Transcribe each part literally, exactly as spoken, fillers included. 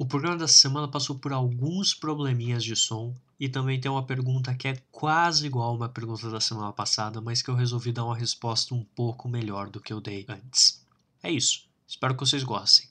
O programa dessa semana passou por alguns probleminhas de som e também tem uma pergunta que é quase igual a uma pergunta da semana passada, mas que eu resolvi dar uma resposta um pouco melhor do que eu dei antes. É isso. Espero que vocês gostem.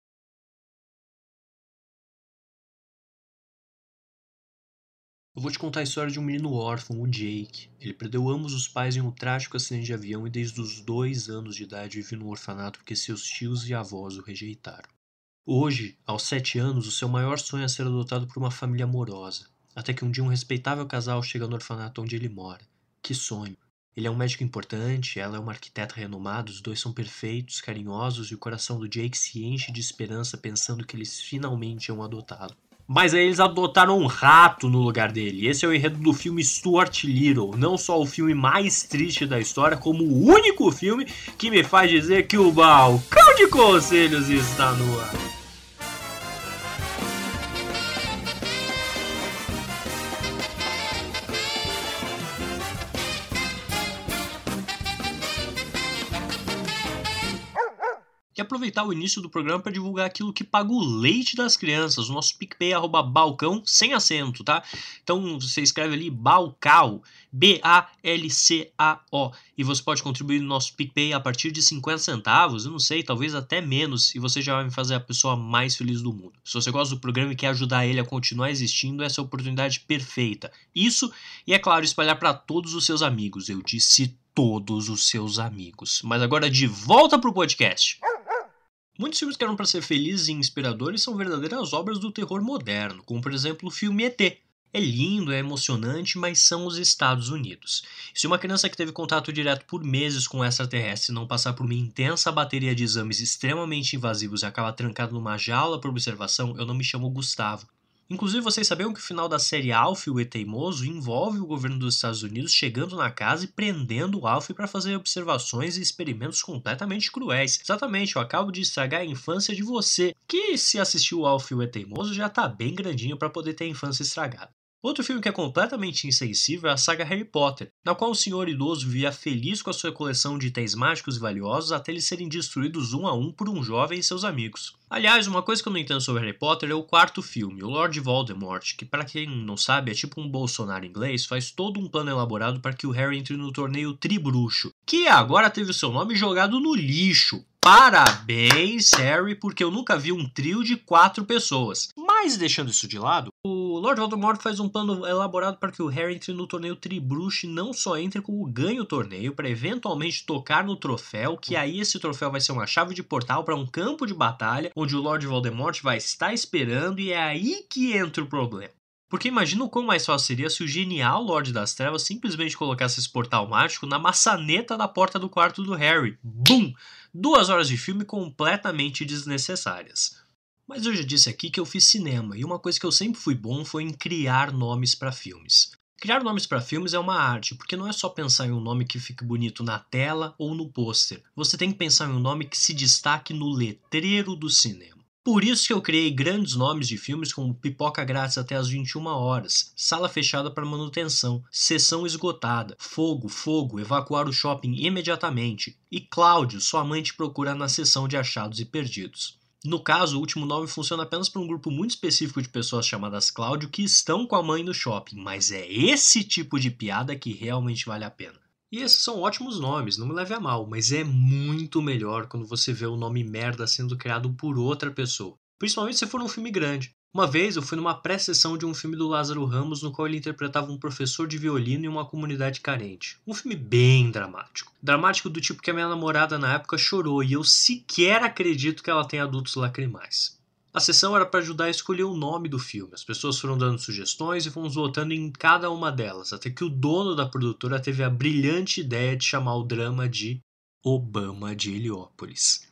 Eu vou te contar a história de um menino órfão, o Jake. Ele perdeu ambos os pais em um trágico acidente de avião e desde os dois anos de idade vive no orfanato porque seus tios e avós o rejeitaram. Hoje, aos sete anos, o seu maior sonho é ser adotado por uma família amorosa. Até que um dia um respeitável casal chega no orfanato onde ele mora. Que sonho! Ele é um médico importante, ela é uma arquiteta renomada, os dois são perfeitos, carinhosos e o coração do Jake se enche de esperança pensando que eles finalmente iam adotá-lo. Mas aí eles adotaram um rato no lugar dele. Esse é o enredo do filme Stuart Little. Não só o filme mais triste da história, como o único filme que me faz dizer que o balcão de conselhos está no ar. E aproveitar o início do programa para divulgar aquilo que paga o leite das crianças, o nosso PicPay, arroba balcão, sem acento, tá? Então você escreve ali Balcao, B A L C A O, e você pode contribuir no nosso PicPay a partir de cinquenta centavos, eu não sei, talvez até menos, e você já vai me fazer a pessoa mais feliz do mundo. Se você gosta do programa e quer ajudar ele a continuar existindo, essa é a oportunidade perfeita. Isso, e é claro, espalhar para todos os seus amigos, eu disse todos os seus amigos. Mas agora de volta pro podcast. Muitos filmes que eram para ser felizes e inspiradores são verdadeiras obras do terror moderno, como por exemplo o filme E T. É lindo, é emocionante, mas são os Estados Unidos. Se uma criança que teve contato direto por meses com o extraterrestre não passar por uma intensa bateria de exames extremamente invasivos e acabar trancado numa jaula por observação, eu não me chamo Gustavo. Inclusive, vocês sabiam que o final da série Alf, o E Teimoso, envolve o governo dos Estados Unidos chegando na casa e prendendo o Alf para fazer observações e experimentos completamente cruéis. Exatamente, eu acabo de estragar a infância de você, que se assistiu o Alf, o E Teimoso, já tá bem grandinho para poder ter a infância estragada. Outro filme que é completamente insensível é a saga Harry Potter, na qual o senhor idoso vivia feliz com a sua coleção de itens mágicos e valiosos até eles serem destruídos um a um por um jovem e seus amigos. Aliás, uma coisa que eu não entendo sobre Harry Potter é o quarto filme, o Lord Voldemort, que para quem não sabe é tipo um Bolsonaro inglês, faz todo um plano elaborado para que o Harry entre no torneio Tribruxo, que agora teve o seu nome jogado no lixo. Parabéns, Harry, porque eu nunca vi um trio de quatro pessoas. Mas, deixando isso de lado, o Lord Voldemort faz um plano elaborado para que o Harry entre no torneio Tribruxo e não só entre como ganhe o torneio, para eventualmente tocar no troféu, que aí esse troféu vai ser uma chave de portal para um campo de batalha, onde o Lord Voldemort vai estar esperando e é aí que entra o problema. Porque imagina o quão mais fácil seria se o genial Lorde das Trevas simplesmente colocasse esse portal mágico na maçaneta da porta do quarto do Harry. Bum! Duas horas de filme completamente desnecessárias. Mas eu já disse aqui que eu fiz cinema, e uma coisa que eu sempre fui bom foi em criar nomes para filmes. Criar nomes para filmes é uma arte, porque não é só pensar em um nome que fique bonito na tela ou no pôster. Você tem que pensar em um nome que se destaque no letreiro do cinema. Por isso que eu criei grandes nomes de filmes como Pipoca Grátis até as vinte e uma horas, Sala Fechada para Manutenção, Sessão Esgotada, Fogo, Fogo, Evacuar o Shopping Imediatamente e Cláudio, Sua Mãe Te Procura na Seção de Achados e Perdidos. No caso, o último nome funciona apenas para um grupo muito específico de pessoas chamadas Cláudio que estão com a mãe no shopping, mas é esse tipo de piada que realmente vale a pena. E esses são ótimos nomes, não me leve a mal, mas é muito melhor quando você vê o nome merda sendo criado por outra pessoa. Principalmente se for um filme grande. Uma vez eu fui numa pré-sessão de um filme do Lázaro Ramos no qual ele interpretava um professor de violino em uma comunidade carente. Um filme bem dramático. Dramático do tipo que a minha namorada na época chorou e eu sequer acredito que ela tenha adultos lacrimais. A sessão era para ajudar a escolher o nome do filme. As pessoas foram dando sugestões e fomos votando em cada uma delas, até que o dono da produtora teve a brilhante ideia de chamar o drama de Obama de Heliópolis.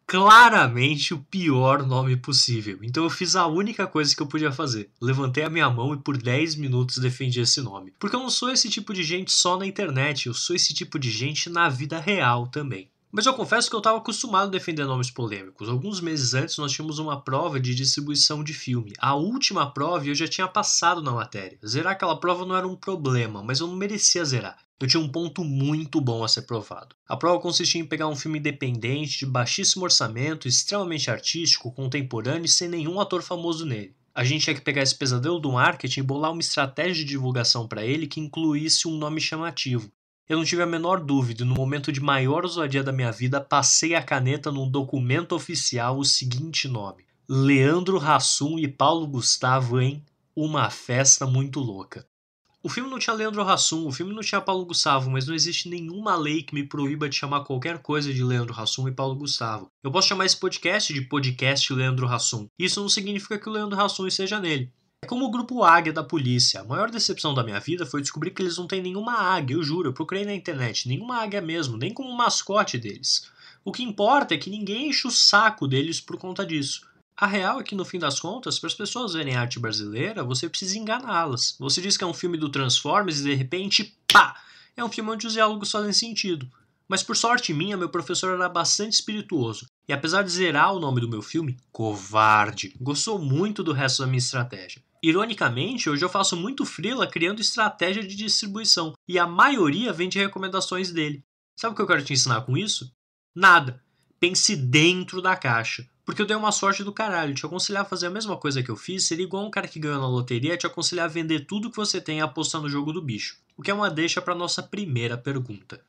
Claramente o pior nome possível, então eu fiz a única coisa que eu podia fazer. Levantei a minha mão e por dez minutos defendi esse nome. Porque eu não sou esse tipo de gente só na internet, eu sou esse tipo de gente na vida real também. Mas eu confesso que eu estava acostumado a defender nomes polêmicos. Alguns meses antes nós tínhamos uma prova de distribuição de filme. A última prova eu já tinha passado na matéria. Zerar aquela prova não era um problema, mas eu não merecia zerar. Eu tinha um ponto muito bom a ser provado. A prova consistia em pegar um filme independente, de baixíssimo orçamento, extremamente artístico, contemporâneo e sem nenhum ator famoso nele. A gente tinha que pegar esse pesadelo do marketing e bolar uma estratégia de divulgação para ele que incluísse um nome chamativo. Eu não tive a menor dúvida, e no momento de maior ousadia da minha vida, passei a caneta num documento oficial o seguinte nome: Leandro Hassum e Paulo Gustavo em Uma Festa Muito Louca. O filme não tinha Leandro Hassum, o filme não tinha Paulo Gustavo, mas não existe nenhuma lei que me proíba de chamar qualquer coisa de Leandro Hassum e Paulo Gustavo. Eu posso chamar esse podcast de podcast Leandro Hassum. Isso não significa que o Leandro Hassum esteja nele. É como o grupo Águia da polícia. A maior decepção da minha vida foi descobrir que eles não têm nenhuma águia, eu juro, eu procurei na internet, nenhuma águia mesmo, nem como mascote deles. O que importa é que ninguém enche o saco deles por conta disso. A real é que, no fim das contas, para as pessoas verem arte brasileira, você precisa enganá-las. Você diz que é um filme do Transformers e, de repente, pá! É um filme onde os diálogos fazem sentido. Mas, por sorte minha, meu professor era bastante espirituoso. E, apesar de zerar o nome do meu filme, Covarde, gostou muito do resto da minha estratégia. Ironicamente, hoje eu faço muito freela criando estratégia de distribuição. E a maioria vem de recomendações dele. Sabe o que eu quero te ensinar com isso? Nada. Pense dentro da caixa. Porque eu dei uma sorte do caralho. Te aconselhar a fazer a mesma coisa que eu fiz seria igual um cara que ganhou na loteria te aconselhar a vender tudo que você tem e apostar no jogo do bicho. O que é uma deixa para nossa primeira pergunta.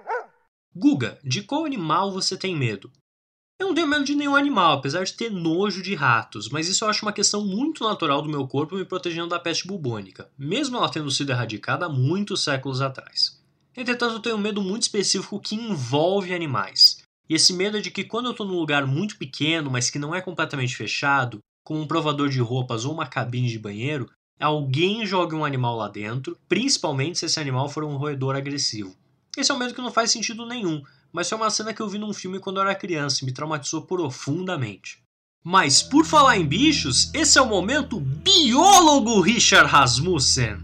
Guga, de qual animal você tem medo? Eu não tenho medo de nenhum animal, apesar de ter nojo de ratos, mas isso eu acho uma questão muito natural do meu corpo me protegendo da peste bubônica, mesmo ela tendo sido erradicada há muitos séculos atrás. Entretanto, eu tenho um medo muito específico que envolve animais. E esse medo é de que quando eu estou num lugar muito pequeno, mas que não é completamente fechado, como um provador de roupas ou uma cabine de banheiro, alguém jogue um animal lá dentro, principalmente se esse animal for um roedor agressivo. Esse é um medo que não faz sentido nenhum, mas foi uma cena que eu vi num filme quando eu era criança e me traumatizou profundamente. Mas por falar em bichos, esse é o momento biólogo Richard Rasmussen.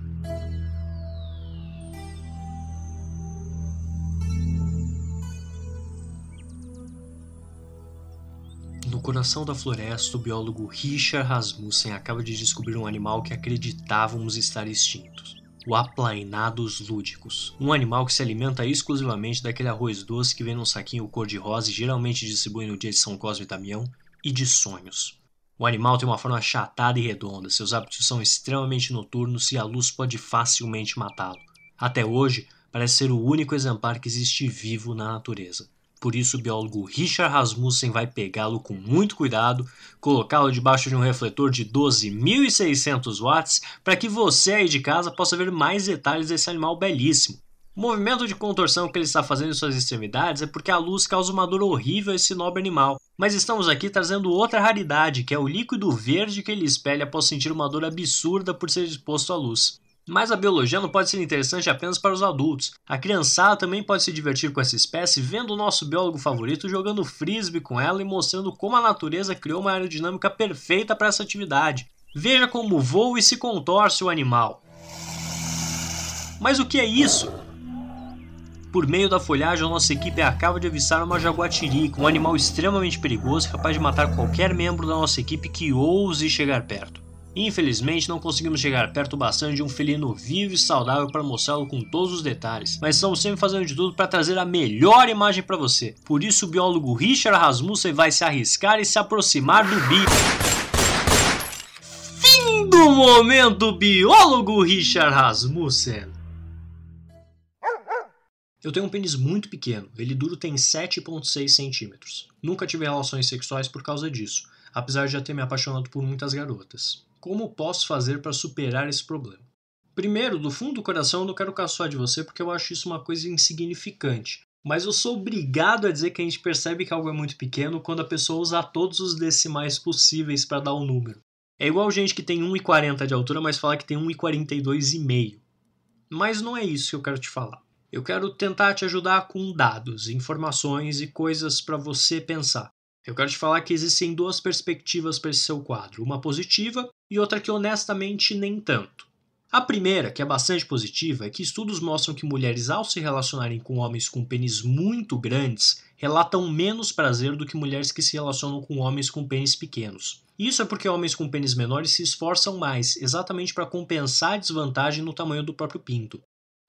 No coração da floresta, o biólogo Richard Rasmussen acaba de descobrir um animal que acreditávamos estar extinto. O Aplainados lúdicos. Um animal que se alimenta exclusivamente daquele arroz doce que vem num saquinho cor-de-rosa e geralmente distribui no dia de São Cosme e Damião, e de sonhos. O animal tem uma forma achatada e redonda, seus hábitos são extremamente noturnos e a luz pode facilmente matá-lo. Até hoje, parece ser o único exemplar que existe vivo na natureza. Por isso o biólogo Richard Rasmussen vai pegá-lo com muito cuidado, colocá-lo debaixo de um refletor de doze mil e seiscentos watts para que você aí de casa possa ver mais detalhes desse animal belíssimo. O movimento de contorção que ele está fazendo em suas extremidades é porque a luz causa uma dor horrível a esse nobre animal. Mas estamos aqui trazendo outra raridade, que é o líquido verde que ele espelha após sentir uma dor absurda por ser exposto à luz. Mas a biologia não pode ser interessante apenas para os adultos. A criançada também pode se divertir com essa espécie vendo o nosso biólogo favorito jogando frisbee com ela e mostrando como a natureza criou uma aerodinâmica perfeita para essa atividade. Veja como voa e se contorce o animal. Mas o que é isso? Por meio da folhagem, a nossa equipe acaba de avistar uma jaguatirica, um animal extremamente perigoso capaz de matar qualquer membro da nossa equipe que ouse chegar perto. Infelizmente não conseguimos chegar perto bastante de um felino vivo e saudável para mostrá-lo com todos os detalhes, mas estamos sempre fazendo de tudo para trazer a melhor imagem para você. Por isso o biólogo Richard Rasmussen vai se arriscar e se aproximar do bicho. Fim do momento biólogo Richard Rasmussen. Eu tenho um pênis muito pequeno, ele duro tem sete vírgula seis centímetros. Nunca tive relações sexuais por causa disso, apesar de já ter me apaixonado por muitas garotas. Como posso fazer para superar esse problema? Primeiro, do fundo do coração, eu não quero caçoar de você porque eu acho isso uma coisa insignificante. Mas eu sou obrigado a dizer que a gente percebe que algo é muito pequeno quando a pessoa usa todos os decimais possíveis para dar um número. É igual gente que tem um metro e quarenta de altura, mas fala que tem um metro e quarenta e dois e meio. Mas não é isso que eu quero te falar. Eu quero tentar te ajudar com dados, informações e coisas para você pensar. Eu quero te falar que existem duas perspectivas para esse seu quadro, uma positiva e outra que honestamente nem tanto. A primeira, que é bastante positiva, é que estudos mostram que mulheres ao se relacionarem com homens com pênis muito grandes relatam menos prazer do que mulheres que se relacionam com homens com pênis pequenos. Isso é porque homens com pênis menores se esforçam mais, exatamente para compensar a desvantagem no tamanho do próprio pinto.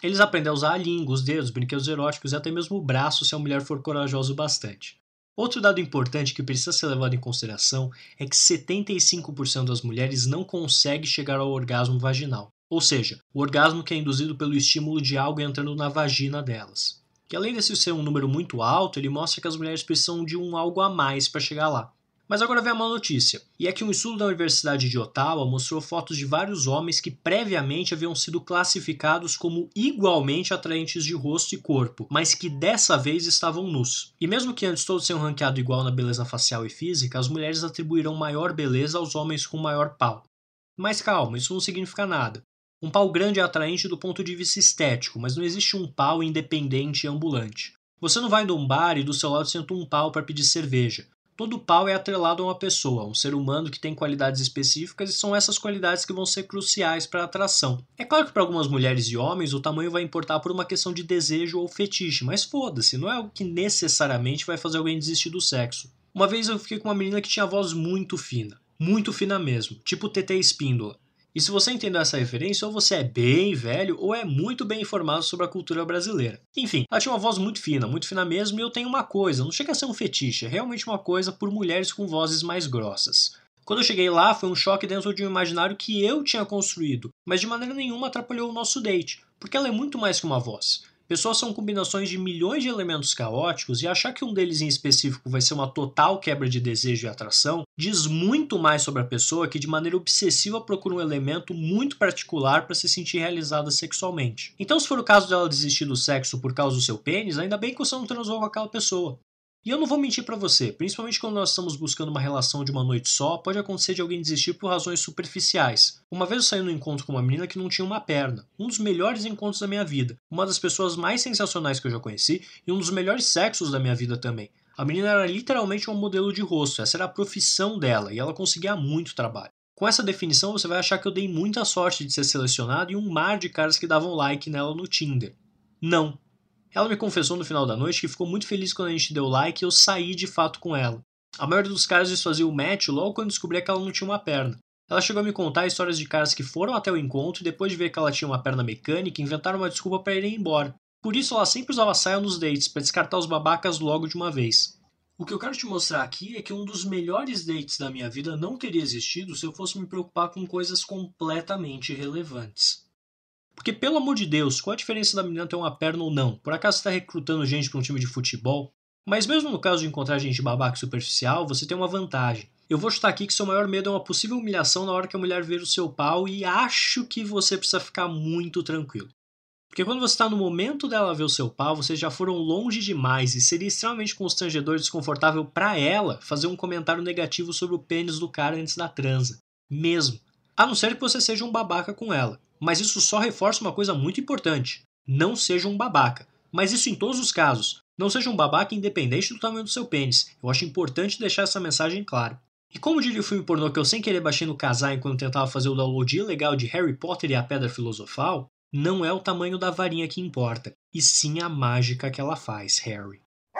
Eles aprendem a usar a língua, os dedos, brinquedos eróticos e até mesmo o braço se a mulher for corajosa o bastante. Outro dado importante que precisa ser levado em consideração é que setenta e cinco por cento das mulheres não conseguem chegar ao orgasmo vaginal, ou seja, o orgasmo que é induzido pelo estímulo de algo entrando na vagina delas. Que além desse ser um número muito alto, ele mostra que as mulheres precisam de um algo a mais para chegar lá. Mas agora vem a má notícia, e é que um estudo da Universidade de Ottawa mostrou fotos de vários homens que previamente haviam sido classificados como igualmente atraentes de rosto e corpo, mas que dessa vez estavam nus. E mesmo que antes todos tenham ranqueado igual na beleza facial e física, as mulheres atribuíram maior beleza aos homens com maior pau. Mas calma, isso não significa nada. Um pau grande é atraente do ponto de vista estético, mas não existe um pau independente e ambulante. Você não vai num bar e do seu lado senta um pau para pedir cerveja. Todo pau é atrelado a uma pessoa, um ser humano que tem qualidades específicas e são essas qualidades que vão ser cruciais para a atração. É claro que para algumas mulheres e homens o tamanho vai importar por uma questão de desejo ou fetiche, mas foda-se, não é algo que necessariamente vai fazer alguém desistir do sexo. Uma vez eu fiquei com uma menina que tinha voz muito fina, muito fina mesmo, tipo T T Espíndola. E se você entendeu essa referência, ou você é bem velho, ou é muito bem informado sobre a cultura brasileira. Enfim, ela tinha uma voz muito fina, muito fina mesmo, e eu tenho uma coisa, não chega a ser um fetiche, é realmente uma coisa por mulheres com vozes mais grossas. Quando eu cheguei lá, foi um choque dentro de um imaginário que eu tinha construído, mas de maneira nenhuma atrapalhou o nosso date, porque ela é muito mais que uma voz. Pessoas são combinações de milhões de elementos caóticos e achar que um deles em específico vai ser uma total quebra de desejo e atração diz muito mais sobre a pessoa que de maneira obsessiva procura um elemento muito particular para se sentir realizada sexualmente. Então, se for o caso dela desistir do sexo por causa do seu pênis, ainda bem que você não transou com aquela pessoa. E eu não vou mentir pra você, principalmente quando nós estamos buscando uma relação de uma noite só, pode acontecer de alguém desistir por razões superficiais. Uma vez eu saí num encontro com uma menina que não tinha uma perna, um dos melhores encontros da minha vida, uma das pessoas mais sensacionais que eu já conheci e um dos melhores sexos da minha vida também. A menina era literalmente um modelo de rosto, essa era a profissão dela e ela conseguia muito trabalho. Com essa definição você vai achar que eu dei muita sorte de ser selecionado e um mar de caras que davam like nela no Tinder. Não. Ela me confessou no final da noite que ficou muito feliz quando a gente deu like e eu saí de fato com ela. A maioria dos caras desfazia o match logo quando descobria que ela não tinha uma perna. Ela chegou a me contar histórias de caras que foram até o encontro e depois de ver que ela tinha uma perna mecânica, inventaram uma desculpa para irem embora. Por isso ela sempre usava saia nos dates, para descartar os babacas logo de uma vez. O que eu quero te mostrar aqui é que um dos melhores dates da minha vida não teria existido se eu fosse me preocupar com coisas completamente irrelevantes. Porque, pelo amor de Deus, qual a diferença da menina ter uma perna ou não? Por acaso você está recrutando gente para um time de futebol? Mas mesmo no caso de encontrar gente babaca e superficial, você tem uma vantagem. Eu vou chutar aqui que seu maior medo é uma possível humilhação na hora que a mulher ver o seu pau e acho que você precisa ficar muito tranquilo. Porque quando você está no momento dela ver o seu pau, vocês já foram longe demais e seria extremamente constrangedor e desconfortável para ela fazer um comentário negativo sobre o pênis do cara antes da transa. Mesmo. A não ser que você seja um babaca com ela. Mas isso só reforça uma coisa muito importante. Não seja um babaca. Mas isso em todos os casos. Não seja um babaca independente do tamanho do seu pênis. Eu acho importante deixar essa mensagem clara. E como diria o filme pornô que eu sem querer baixei no casar enquanto tentava fazer o download ilegal de Harry Potter e a Pedra Filosofal, não é o tamanho da varinha que importa, e sim a mágica que ela faz, Harry.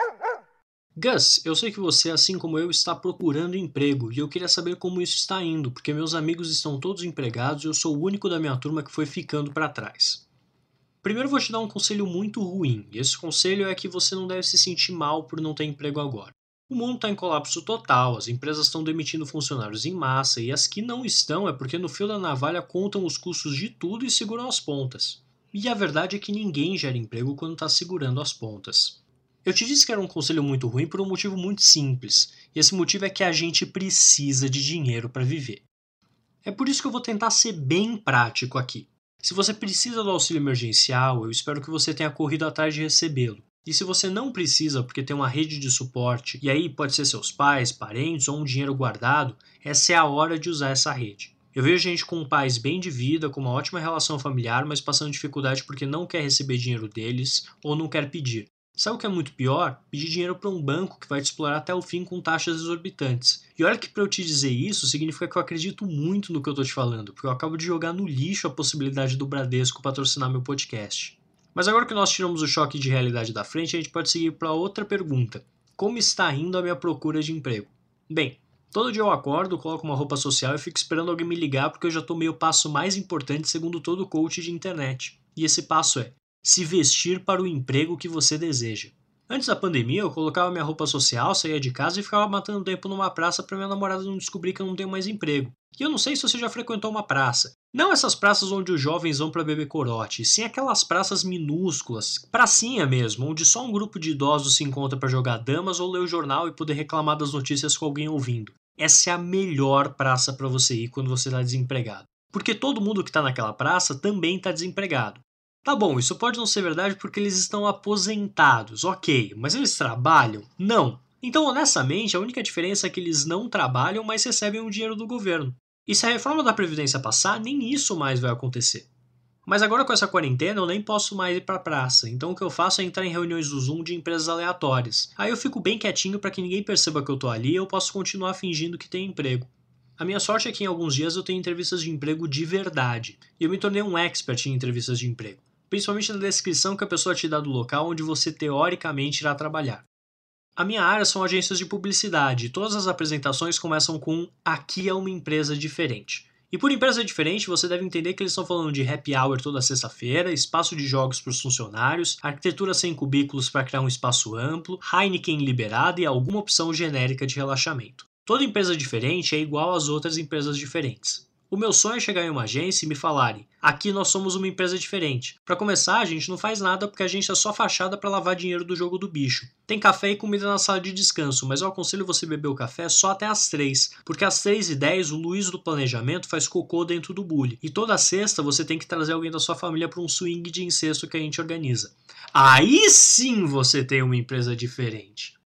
Gus, eu sei que você, assim como eu, está procurando emprego e eu queria saber como isso está indo, porque meus amigos estão todos empregados e eu sou o único da minha turma que foi ficando para trás. Primeiro eu vou te dar um conselho muito ruim, e esse conselho é que você não deve se sentir mal por não ter emprego agora. O mundo está em colapso total, as empresas estão demitindo funcionários em massa e as que não estão é porque no fio da navalha contam os custos de tudo e seguram as pontas. E a verdade é que ninguém gera emprego quando está segurando as pontas. Eu te disse que era um conselho muito ruim por um motivo muito simples, e esse motivo é que a gente precisa de dinheiro para viver. É por isso que eu vou tentar ser bem prático aqui. Se você precisa do auxílio emergencial, eu espero que você tenha corrido atrás de recebê-lo. E se você não precisa porque tem uma rede de suporte, e aí pode ser seus pais, parentes ou um dinheiro guardado, essa é a hora de usar essa rede. Eu vejo gente com pais bem de vida, com uma ótima relação familiar, mas passando dificuldade porque não quer receber dinheiro deles ou não quer pedir. Sabe o que é muito pior? Pedir dinheiro para um banco que vai te explorar até o fim com taxas exorbitantes. E olha que para eu te dizer isso, significa que eu acredito muito no que eu estou te falando, porque eu acabo de jogar no lixo a possibilidade do Bradesco patrocinar meu podcast. Mas agora que nós tiramos o choque de realidade da frente, a gente pode seguir para outra pergunta. Como está indo a minha procura de emprego? Bem, todo dia eu acordo, coloco uma roupa social e fico esperando alguém me ligar porque eu já tomei o passo mais importante segundo todo coach de internet. E esse passo é: se vestir para o emprego que você deseja. Antes da pandemia, eu colocava minha roupa social, saía de casa e ficava matando tempo numa praça para minha namorada não descobrir que eu não tenho mais emprego. E eu não sei se você já frequentou uma praça. Não essas praças onde os jovens vão para beber corote, sim aquelas praças minúsculas, pracinha mesmo, onde só um grupo de idosos se encontra para jogar damas ou ler o jornal e poder reclamar das notícias com alguém ouvindo. Essa é a melhor praça para você ir quando você está desempregado. Porque todo mundo que está naquela praça também está desempregado. Tá bom, isso pode não ser verdade porque eles estão aposentados, ok, mas eles trabalham? Não. Então, honestamente, a única diferença é que eles não trabalham, mas recebem o dinheiro do governo. E se a reforma da Previdência passar, nem isso mais vai acontecer. Mas agora com essa quarentena eu nem posso mais ir pra praça, então o que eu faço é entrar em reuniões do Zoom de empresas aleatórias. Aí eu fico bem quietinho para que ninguém perceba que eu tô ali e eu posso continuar fingindo que tenho emprego. A minha sorte é que em alguns dias eu tenho entrevistas de emprego de verdade, e eu me tornei um expert em entrevistas de emprego. Principalmente na descrição que a pessoa te dá do local onde você teoricamente irá trabalhar. A minha área são agências de publicidade e todas as apresentações começam com "aqui é uma empresa diferente". E por empresa diferente, você deve entender que eles estão falando de happy hour toda sexta-feira, espaço de jogos para os funcionários, arquitetura sem cubículos para criar um espaço amplo, Heineken liberada e alguma opção genérica de relaxamento. Toda empresa diferente é igual às outras empresas diferentes. O meu sonho é chegar em uma agência e me falarem: aqui nós somos uma empresa diferente. Para começar, a gente não faz nada porque a gente é só fachada para lavar dinheiro do jogo do bicho. Tem café e comida na sala de descanso, mas eu aconselho você beber o café só até às três, porque às três e dez o Luiz do planejamento faz cocô dentro do bule. E toda sexta você tem que trazer alguém da sua família para um swing de incesto que a gente organiza. Aí sim você tem uma empresa diferente.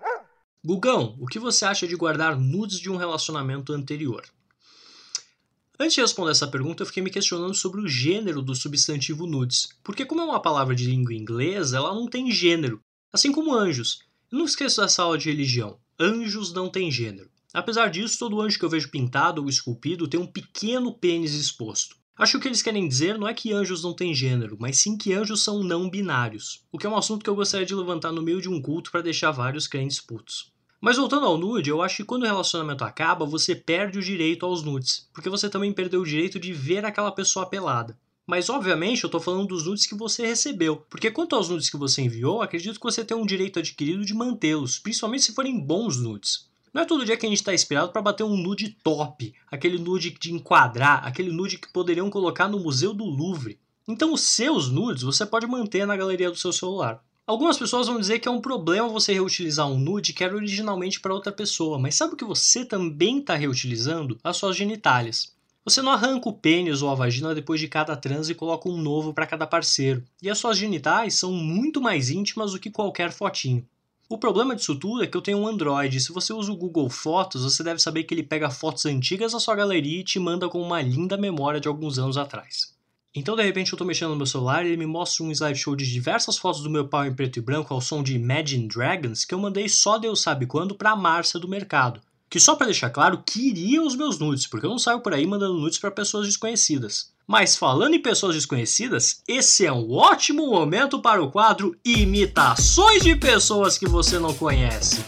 Gugão, o que você acha de guardar nudes de um relacionamento anterior? Antes de responder essa pergunta, eu fiquei me questionando sobre o gênero do substantivo nudes, porque como é uma palavra de língua inglesa, ela não tem gênero, assim como anjos. Eu não esqueço dessa aula de religião, anjos não têm gênero. Apesar disso, todo anjo que eu vejo pintado ou esculpido tem um pequeno pênis exposto. Acho que o que eles querem dizer não é que anjos não têm gênero, mas sim que anjos são não binários, o que é um assunto que eu gostaria de levantar no meio de um culto para deixar vários crentes putos. Mas voltando ao nude, eu acho que quando o relacionamento acaba, você perde o direito aos nudes, porque você também perdeu o direito de ver aquela pessoa pelada. Mas obviamente eu tô falando dos nudes que você recebeu, porque quanto aos nudes que você enviou, acredito que você tem um direito adquirido de mantê-los, principalmente se forem bons nudes. Não é todo dia que a gente está inspirado para bater um nude top, aquele nude de enquadrar, aquele nude que poderiam colocar no Museu do Louvre. Então os seus nudes você pode manter na galeria do seu celular. Algumas pessoas vão dizer que é um problema você reutilizar um nude que era originalmente para outra pessoa, mas sabe o que você também está reutilizando? As suas genitálias. Você não arranca o pênis ou a vagina depois de cada transe e coloca um novo para cada parceiro. E as suas genitais são muito mais íntimas do que qualquer fotinho. O problema disso tudo é que eu tenho um Android, e se você usa o Google Fotos, você deve saber que ele pega fotos antigas da sua galeria e te manda com uma linda memória de alguns anos atrás. Então, de repente, eu tô mexendo no meu celular e ele me mostra um slideshow de diversas fotos do meu pau em preto e branco ao som de Imagine Dragons que eu mandei só Deus sabe quando pra Márcia do mercado. Que só pra deixar claro, queria os meus nudes, porque eu não saio por aí mandando nudes pra pessoas desconhecidas. Mas falando em pessoas desconhecidas, esse é um ótimo momento para o quadro Imitações de Pessoas que Você Não Conhece.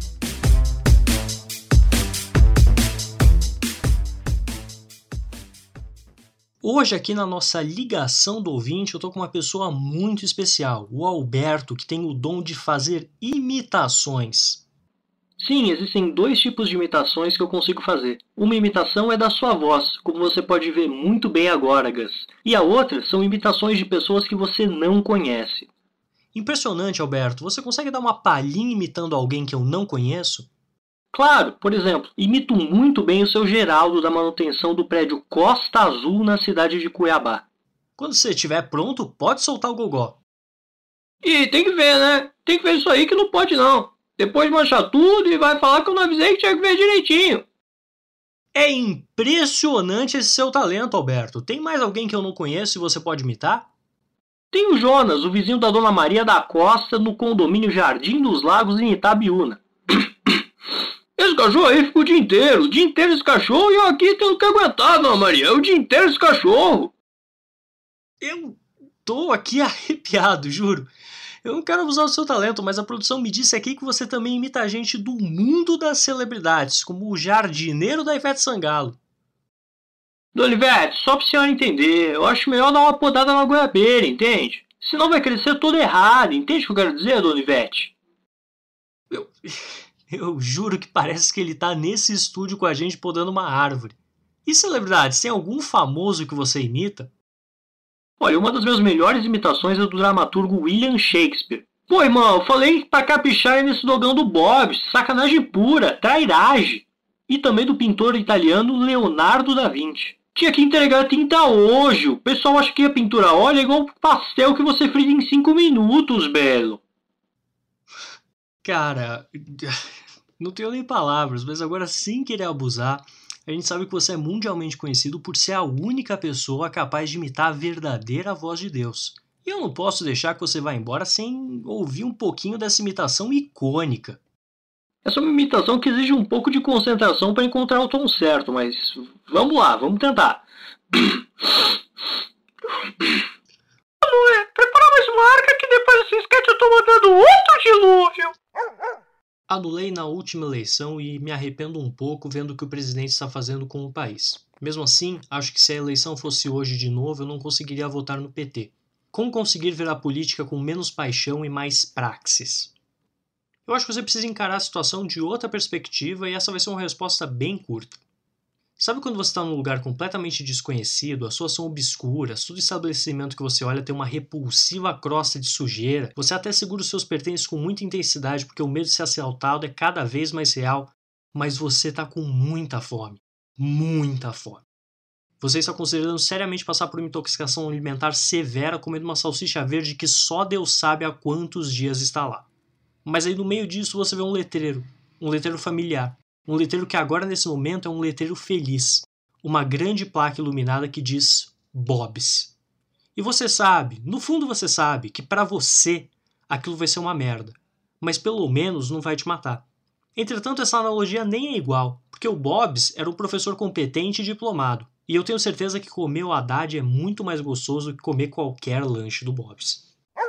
Hoje aqui na nossa ligação do ouvinte eu tô com uma pessoa muito especial, o Alberto, que tem o dom de fazer imitações. Sim, existem dois tipos de imitações que eu consigo fazer. Uma imitação é da sua voz, como você pode ver muito bem agora, Gus. E a outra são imitações de pessoas que você não conhece. Impressionante, Alberto. Você consegue dar uma palhinha imitando alguém que eu não conheço? Claro, por exemplo, imito muito bem o seu Geraldo da manutenção do prédio Costa Azul na cidade de Cuiabá. Quando você estiver pronto, pode soltar o gogó. E tem que ver, né? Tem que ver isso aí que não pode não. Depois mancha tudo e vai falar que eu não avisei que tinha que ver direitinho. É impressionante esse seu talento, Alberto. Tem mais alguém que eu não conheço e você pode imitar? Tem o Jonas, o vizinho da Dona Maria da Costa, no condomínio Jardim dos Lagos, em Itabiúna. Esse cachorro aí fica o dia inteiro, o dia inteiro esse cachorro, e eu aqui tendo que aguentar, Dona Maria, o dia inteiro esse cachorro. Eu tô aqui arrepiado, juro. Eu não quero abusar do seu talento, mas a produção me disse aqui que você também imita a gente do mundo das celebridades, como o jardineiro da Ivete Sangalo. Dona Ivete, só pra senhora entender, eu acho melhor dar uma podada na goiabeira, entende? Senão vai crescer todo errado. Entende o que eu quero dizer, dona Ivete? Eu, eu juro que parece que ele tá nesse estúdio com a gente podando uma árvore. E celebridades, tem algum famoso que você imita? Olha, uma das minhas melhores imitações é do dramaturgo William Shakespeare. Pô, irmão, eu falei pra caprichar nesse dogão do Bob, sacanagem pura, trairagem. E também do pintor italiano Leonardo da Vinci. Tinha que entregar tinta hoje. O pessoal acha que a pintura a óleo é igual um pastel que você frita em cinco minutos, belo. Cara, não tenho nem palavras, mas agora, sem querer abusar, a gente sabe que você é mundialmente conhecido por ser a única pessoa capaz de imitar a verdadeira voz de Deus. E eu não posso deixar que você vá embora sem ouvir um pouquinho dessa imitação icônica. Essa é uma imitação que exige um pouco de concentração para encontrar o tom certo, mas vamos lá, vamos tentar. Luê, prepara mais uma arca que depois desse sketch eu tô mandando outro dilúvio. Anulei na última eleição e me arrependo um pouco vendo o que o presidente está fazendo com o país. Mesmo assim, acho que se a eleição fosse hoje de novo, eu não conseguiria votar no P T. Como conseguir ver a política com menos paixão e mais praxis? Eu acho que você precisa encarar a situação de outra perspectiva e essa vai ser uma resposta bem curta. Sabe quando você está num lugar completamente desconhecido, as ruas são obscuras, todo estabelecimento que você olha tem uma repulsiva crosta de sujeira, você até segura os seus pertences com muita intensidade porque o medo de ser assaltado é cada vez mais real, mas você está com muita fome. Muita fome. Você está considerando seriamente passar por uma intoxicação alimentar severa comendo uma salsicha verde que só Deus sabe há quantos dias está lá. Mas aí no meio disso você vê um letreiro, um letreiro familiar, um letreiro que agora nesse momento é um letreiro feliz, uma grande placa iluminada que diz Bob's. E você sabe, no fundo você sabe, que para você aquilo vai ser uma merda, mas pelo menos não vai te matar. Entretanto, essa analogia nem é igual, porque o Bob's era um professor competente e diplomado, e eu tenho certeza que comer o Haddad é muito mais gostoso que comer qualquer lanche do Bob's.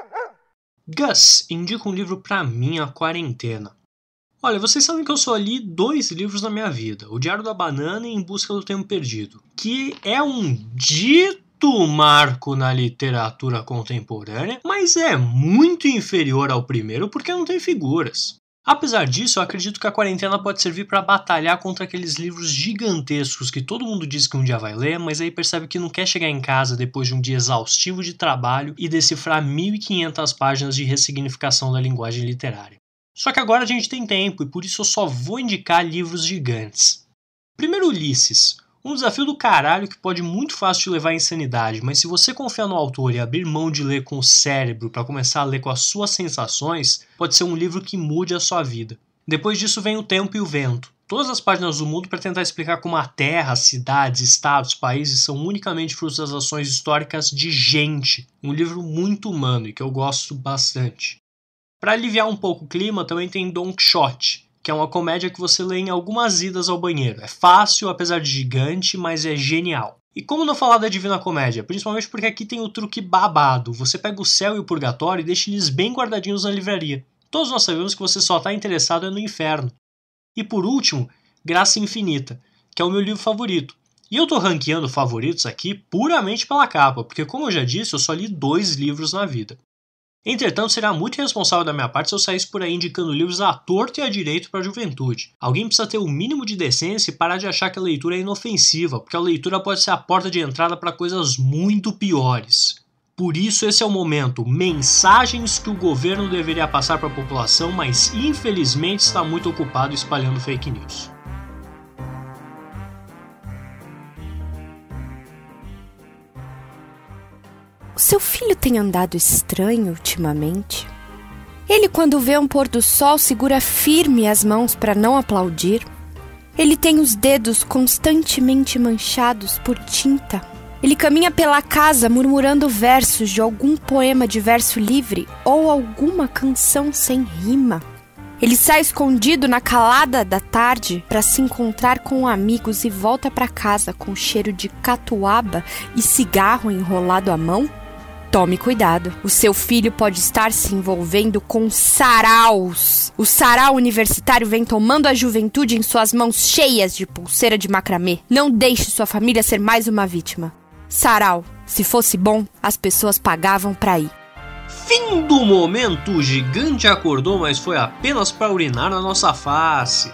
Gus indica um livro pra mim, A Quarentena. Olha, vocês sabem que eu só li dois livros na minha vida, O Diário da Banana e Em Busca do Tempo Perdido, que é um dito marco na literatura contemporânea, mas é muito inferior ao primeiro porque não tem figuras. Apesar disso, eu acredito que A Quarentena pode servir para batalhar contra aqueles livros gigantescos que todo mundo diz que um dia vai ler, mas aí percebe que não quer chegar em casa depois de um dia exaustivo de trabalho e decifrar mil e quinhentas páginas de ressignificação da linguagem literária. Só que agora a gente tem tempo e por isso eu só vou indicar livros gigantes. Primeiro, Ulisses. Um desafio do caralho que pode muito fácil te levar à insanidade, mas se você confiar no autor e abrir mão de ler com o cérebro para começar a ler com as suas sensações, pode ser um livro que mude a sua vida. Depois disso vem O Tempo e o Vento. Todas as páginas do mundo para tentar explicar como a Terra, cidades, estados, países são unicamente frutos das ações históricas de gente. Um livro muito humano e que eu gosto bastante. Para aliviar um pouco o clima, também tem Don Quixote, que é uma comédia que você lê em algumas idas ao banheiro. É fácil, apesar de gigante, mas é genial. E como não falar da Divina Comédia? Principalmente porque aqui tem o truque babado. Você pega o céu e o purgatório e deixa eles bem guardadinhos na livraria. Todos nós sabemos que você só está interessado é no inferno. E por último, Graça Infinita, que é o meu livro favorito. E eu tô ranqueando favoritos aqui puramente pela capa, porque como eu já disse, eu só li dois livros na vida. Entretanto, será muito irresponsável da minha parte se eu saísse por aí indicando livros à torto e à direito para a juventude. Alguém precisa ter o mínimo de decência e parar de achar que a leitura é inofensiva, porque a leitura pode ser a porta de entrada para coisas muito piores. Por isso esse é o momento, mensagens que o governo deveria passar para a população, mas infelizmente está muito ocupado espalhando fake news. Seu filho tem andado estranho ultimamente? Ele, quando vê um pôr do sol, segura firme as mãos para não aplaudir. Ele tem os dedos constantemente manchados por tinta. Ele caminha pela casa murmurando versos de algum poema de verso livre ou alguma canção sem rima. Ele sai escondido na calada da tarde para se encontrar com amigos e volta para casa com cheiro de catuaba e cigarro enrolado à mão. Tome cuidado, o seu filho pode estar se envolvendo com saraus. O sarau universitário vem tomando a juventude em suas mãos cheias de pulseira de macramê. Não deixe sua família ser mais uma vítima. Sarau, se fosse bom, as pessoas pagavam pra ir. Fim do momento, o gigante acordou, mas foi apenas para urinar na nossa face.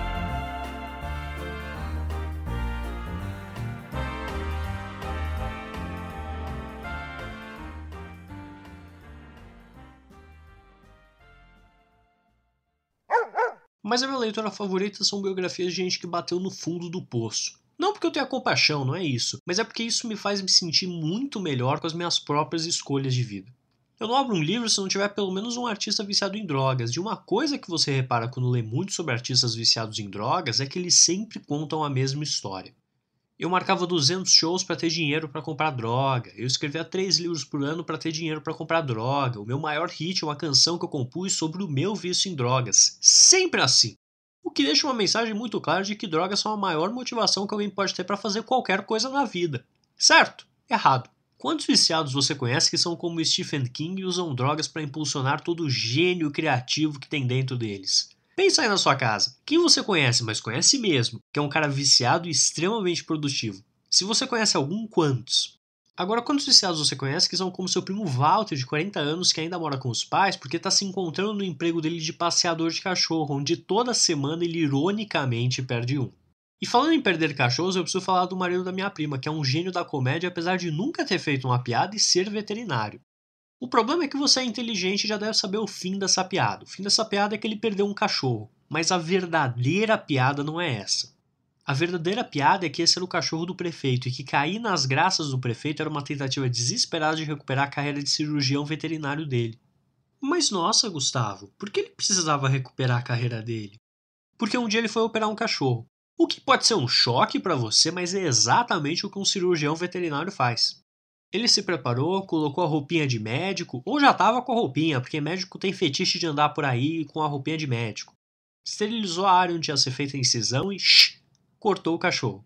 Mas a minha leitura favorita são biografias de gente que bateu no fundo do poço. Não porque eu tenha compaixão, não é isso, mas é porque isso me faz me sentir muito melhor com as minhas próprias escolhas de vida. Eu não abro um livro se não tiver pelo menos um artista viciado em drogas, e uma coisa que você repara quando lê muito sobre artistas viciados em drogas é que eles sempre contam a mesma história. Eu marcava duzentos shows para ter dinheiro para comprar droga, eu escrevia três livros por ano para ter dinheiro para comprar droga, o meu maior hit é uma canção que eu compus sobre o meu vício em drogas. Sempre assim! O que deixa uma mensagem muito clara de que drogas são a maior motivação que alguém pode ter para fazer qualquer coisa na vida. Certo? Errado. Quantos viciados você conhece que são como Stephen King e usam drogas para impulsionar todo o gênio criativo que tem dentro deles? Pensa aí na sua casa. Quem você conhece, mas conhece mesmo, que é um cara viciado e extremamente produtivo? Se você conhece algum, quantos? Agora, quantos viciados você conhece que são como seu primo Walter, de quarenta anos, que ainda mora com os pais porque está se encontrando no emprego dele de passeador de cachorro, onde toda semana ele ironicamente perde um? E falando em perder cachorros, eu preciso falar do marido da minha prima, que é um gênio da comédia apesar de nunca ter feito uma piada e ser veterinário. O problema é que você é inteligente e já deve saber o fim dessa piada. O fim dessa piada é que ele perdeu um cachorro. Mas a verdadeira piada não é essa. A verdadeira piada é que esse era o cachorro do prefeito e que cair nas graças do prefeito era uma tentativa desesperada de recuperar a carreira de cirurgião veterinário dele. Mas nossa, Gustavo, por que ele precisava recuperar a carreira dele? Porque um dia ele foi operar um cachorro. O que pode ser um choque para você, mas é exatamente o que um cirurgião veterinário faz. Ele se preparou, colocou a roupinha de médico, ou já estava com a roupinha, porque médico tem fetiche de andar por aí com a roupinha de médico. Esterilizou a área onde ia ser feita a incisão e shh, cortou o cachorro.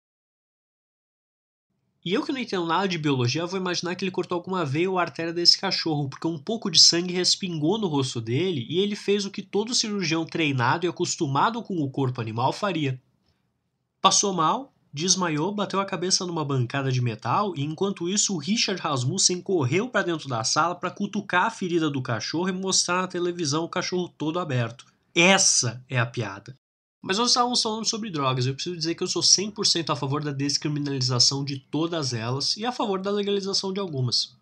E eu que não entendo nada de biologia vou imaginar que ele cortou alguma veia ou artéria desse cachorro, porque um pouco de sangue respingou no rosto dele e ele fez o que todo cirurgião treinado e acostumado com o corpo animal faria. Passou mal, desmaiou, bateu a cabeça numa bancada de metal e enquanto isso o Richard Rasmussen correu para dentro da sala para cutucar a ferida do cachorro e mostrar na televisão o cachorro todo aberto. Essa é a piada. Mas nós estávamos falando sobre drogas, eu preciso dizer que eu sou cem por cento a favor da descriminalização de todas elas e a favor da legalização de algumas.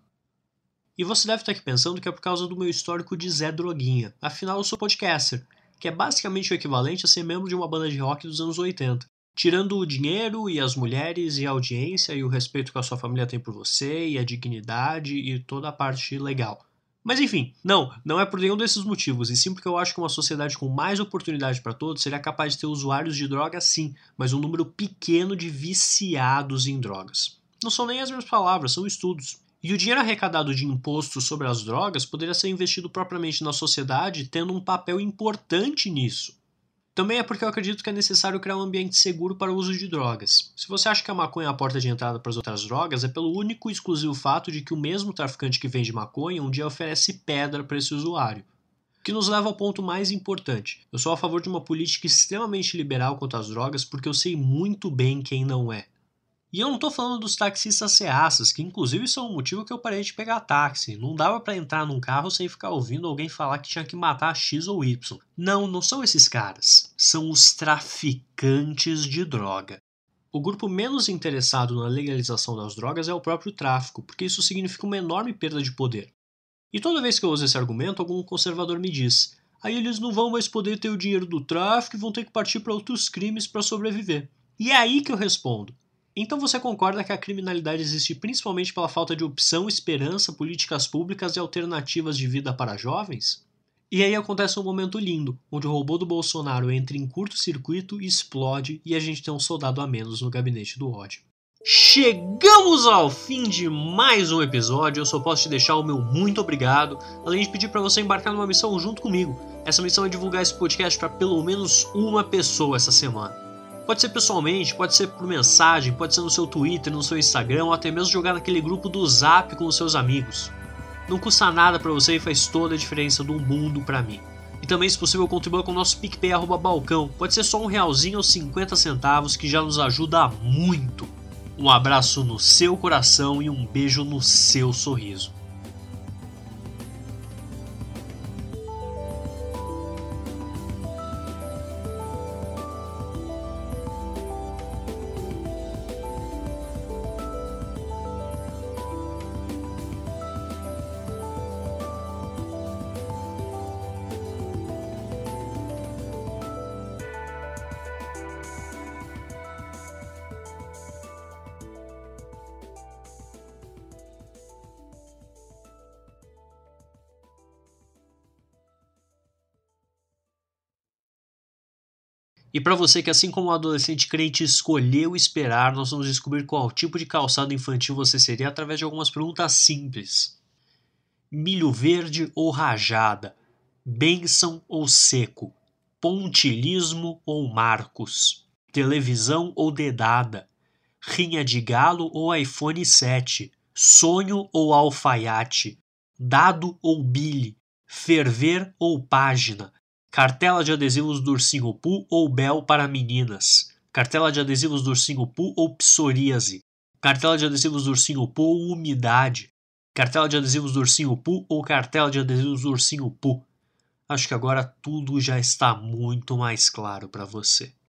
E você deve estar aqui pensando que é por causa do meu histórico de Zé Droguinha, afinal eu sou podcaster, que é basicamente o equivalente a ser membro de uma banda de rock dos anos oitenta. Tirando o dinheiro e as mulheres e a audiência e o respeito que a sua família tem por você e a dignidade e toda a parte legal. Mas enfim, não, não é por nenhum desses motivos, e sim porque eu acho que uma sociedade com mais oportunidade para todos seria capaz de ter usuários de drogas sim, mas um número pequeno de viciados em drogas. Não são nem as minhas palavras, são estudos. E o dinheiro arrecadado de impostos sobre as drogas poderia ser investido propriamente na sociedade, tendo um papel importante nisso. Também é porque eu acredito que é necessário criar um ambiente seguro para o uso de drogas. Se você acha que a maconha é a porta de entrada para as outras drogas, é pelo único e exclusivo fato de que o mesmo traficante que vende maconha um dia oferece pedra para esse usuário. O que nos leva ao ponto mais importante. Eu sou a favor de uma política extremamente liberal quanto às drogas porque eu sei muito bem quem não é. E eu não tô falando dos taxistas ceaças, que inclusive são o motivo que eu parei de pegar táxi. Não dava pra entrar num carro sem ficar ouvindo alguém falar que tinha que matar X ou Y. Não, não são esses caras. São os traficantes de droga. O grupo menos interessado na legalização das drogas é o próprio tráfico, porque isso significa uma enorme perda de poder. E toda vez que eu uso esse argumento, algum conservador me diz: aí eles não vão mais poder ter o dinheiro do tráfico e vão ter que partir para outros crimes para sobreviver. E é aí que eu respondo: então você concorda que a criminalidade existe principalmente pela falta de opção, esperança, políticas públicas e alternativas de vida para jovens? E aí acontece um momento lindo, onde o robô do Bolsonaro entra em curto-circuito e explode e a gente tem um soldado a menos no gabinete do ódio. Chegamos ao fim de mais um episódio, eu só posso te deixar o meu muito obrigado, além de pedir para você embarcar numa missão junto comigo. Essa missão é divulgar esse podcast para pelo menos uma pessoa essa semana. Pode ser pessoalmente, pode ser por mensagem, pode ser no seu Twitter, no seu Instagram ou até mesmo jogar naquele grupo do Zap com os seus amigos. Não custa nada pra você e faz toda a diferença do mundo pra mim. E também, se possível, contribua com o nosso PicPay arroba balcão. Pode ser só um realzinho ou cinquenta centavos que já nos ajuda muito. Um abraço no seu coração e um beijo no seu sorriso. E para você que, assim como o adolescente crente escolheu esperar, nós vamos descobrir qual tipo de calçado infantil você seria através de algumas perguntas simples. Milho verde ou rajada? Bênção ou seco? Pontilismo ou Marcos? Televisão ou dedada? Rinha de galo ou iPhone sete? Sonho ou alfaiate? Dado ou bile? Ferver ou página? Cartela de adesivos do Ursinho Pooh ou Bel para meninas? Cartela de adesivos do Ursinho Pooh ou psoríase? Cartela de adesivos do Ursinho Pooh ou umidade? Cartela de adesivos do Ursinho Pooh ou cartela de adesivos do Ursinho Pooh? Acho que agora tudo já está muito mais claro para você.